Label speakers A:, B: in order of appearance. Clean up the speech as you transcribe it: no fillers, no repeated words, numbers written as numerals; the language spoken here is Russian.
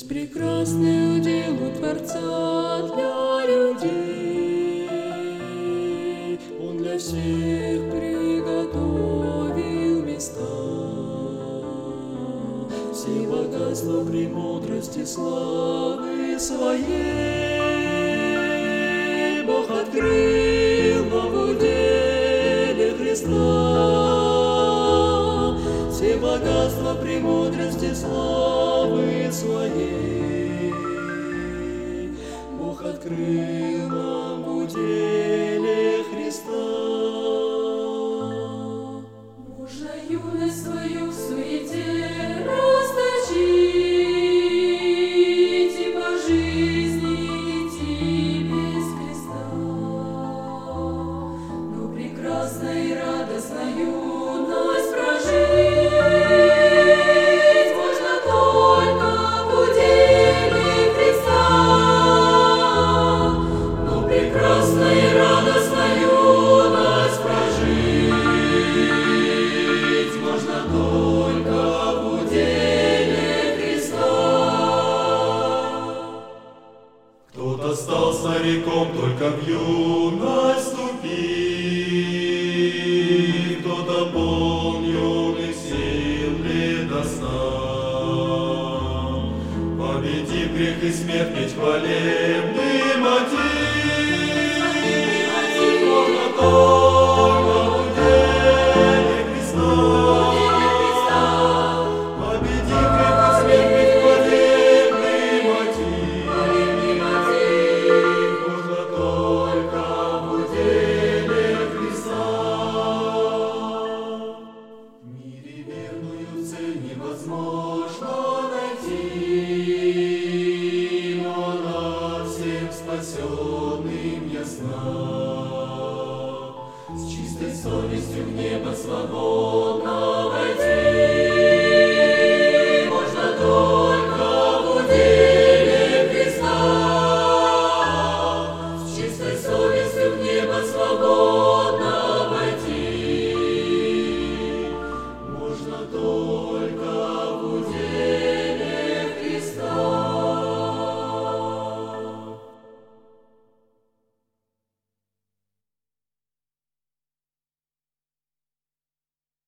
A: Жизнь прекрасный удел у Творца для людей. Он для всех приготовил места. Все богатства премудрости славы своей Бог открыл нам в уделе Христа. Все богатства премудрости славы своей Бог открыл нам в уделе Христа.
B: Можно юность свою в суете расточить и по жизни идти без креста. Но прекрасно и радостно юность прожить можно только в уделе Христа. Но прекрасно и радостно юность прожить можно только в уделе Христа.
C: Кто-то стал стариком только в юность вступив, кто-то полн юных сил до сна. Победив грех и смерть, ведь хвалебный мотив можно только в уделе Христа. Победив грех и смерть, ведь хвалебный мотив можно только в уделе Христа. В мире верную цель невозможно